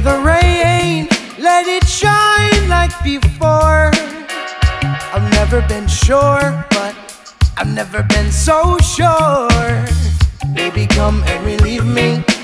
the rain, let it shine like before. I've never been sure, but I've never been so sure. Baby, come and relieve me.